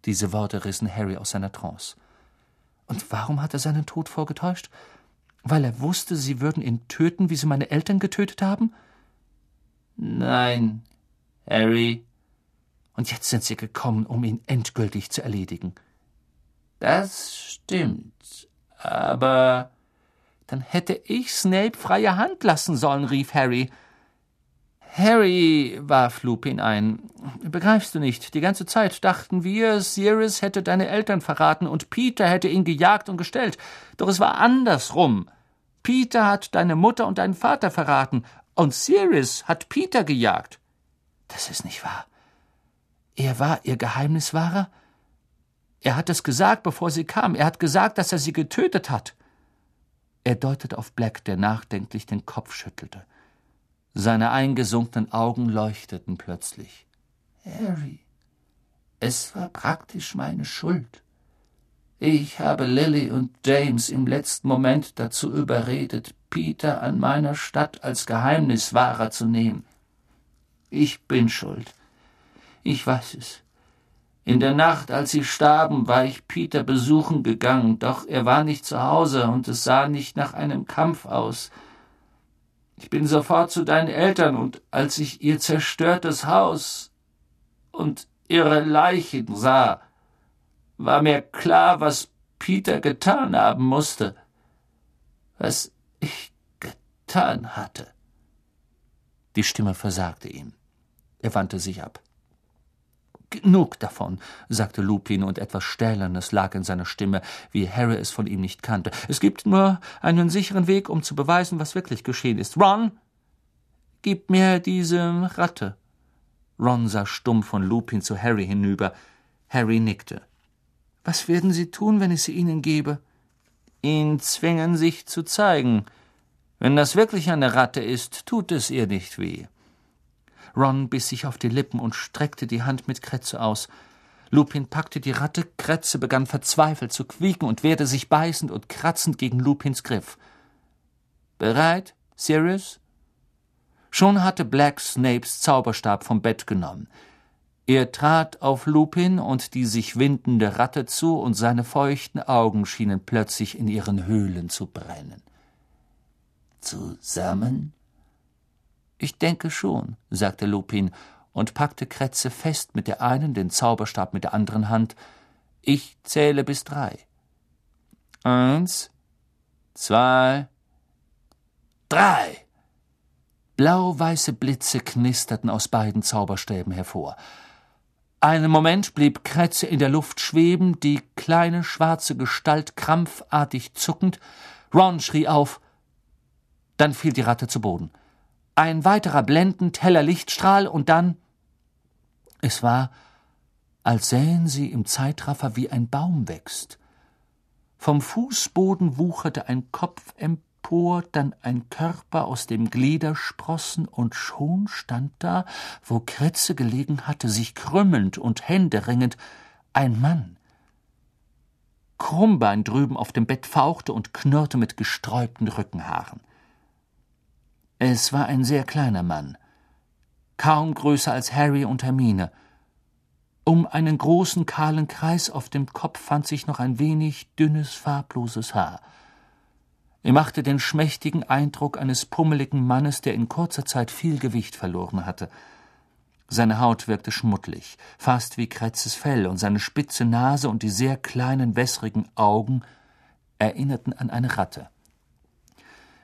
Diese Worte rissen Harry aus seiner Trance. Und warum hat er seinen Tod vorgetäuscht? Weil er wusste, sie würden ihn töten, wie sie meine Eltern getötet haben? Nein, Harry. Und jetzt sind sie gekommen, um ihn endgültig zu erledigen. Das stimmt, aber... Dann hätte ich Snape freie Hand lassen sollen, rief Harry. Harry, warf Lupin ein, begreifst du nicht, die ganze Zeit dachten wir, Sirius hätte deine Eltern verraten und Peter hätte ihn gejagt und gestellt. Doch es war andersrum. Peter hat deine Mutter und deinen Vater verraten und Sirius hat Peter gejagt. Das ist nicht wahr. Er war ihr Geheimniswahrer? Er hat es gesagt, bevor sie kam. Er hat gesagt, dass er sie getötet hat. Er deutete auf Black, der nachdenklich den Kopf schüttelte. Seine eingesunkenen Augen leuchteten plötzlich. Harry, es war praktisch meine Schuld. Ich habe Lily und James im letzten Moment dazu überredet, Peter an meiner Stadt als Geheimniswahrer zu nehmen. Ich bin schuld. Ich weiß es. In der Nacht, als sie starben, war ich Peter besuchen gegangen, doch er war nicht zu Hause und es sah nicht nach einem Kampf aus. Ich bin sofort zu deinen Eltern und als ich ihr zerstörtes Haus und ihre Leichen sah, war mir klar, was Peter getan haben musste, was ich getan hatte. Die Stimme versagte ihm. Er wandte sich ab. »Genug davon«, sagte Lupin, und etwas Stählernes lag in seiner Stimme, wie Harry es von ihm nicht kannte. »Es gibt nur einen sicheren Weg, um zu beweisen, was wirklich geschehen ist. Ron, gib mir diese Ratte.« Ron sah stumm von Lupin zu Harry hinüber. Harry nickte. »Was werden Sie tun, wenn ich sie Ihnen gebe?« »Ihn zwingen, sich zu zeigen. Wenn das wirklich eine Ratte ist, tut es ihr nicht weh.« Ron biss sich auf die Lippen und streckte die Hand mit Kretze aus. Lupin packte die Ratte, Kretze begann verzweifelt zu quieken und wehrte sich beißend und kratzend gegen Lupins Griff. »Bereit, Sirius?« Schon hatte Black Snapes Zauberstab vom Bett genommen. Er trat auf Lupin und die sich windende Ratte zu, und seine feuchten Augen schienen plötzlich in ihren Höhlen zu brennen. »Zusammen?« »Ich denke schon«, sagte Lupin und packte Kretze fest mit der einen, den Zauberstab mit der anderen Hand. »Ich zähle bis 3. 1, 2, 3. Blau-weiße Blitze knisterten aus beiden Zauberstäben hervor. Einen Moment blieb Kretze in der Luft schweben, die kleine schwarze Gestalt krampfartig zuckend. Ron schrie auf. Dann fiel die Ratte zu Boden. Ein weiterer blendend heller Lichtstrahl und dann... Es war, als sähen sie im Zeitraffer, wie ein Baum wächst. Vom Fußboden wucherte ein Kopf empor, dann ein Körper, aus dem Glieder sprossen, und schon stand da, wo Kretze gelegen hatte, sich krümmelnd und händeringend, ein Mann. Krummbein drüben auf dem Bett fauchte und knurrte mit gesträubten Rückenhaaren. Es war ein sehr kleiner Mann, kaum größer als Harry und Hermine. Um einen großen, kahlen Kreis auf dem Kopf fand sich noch ein wenig dünnes, farbloses Haar. Er machte den schmächtigen Eindruck eines pummeligen Mannes, der in kurzer Zeit viel Gewicht verloren hatte. Seine Haut wirkte schmuddelig, fast wie Kretzes Fell, und seine spitze Nase und die sehr kleinen, wässrigen Augen erinnerten an eine Ratte.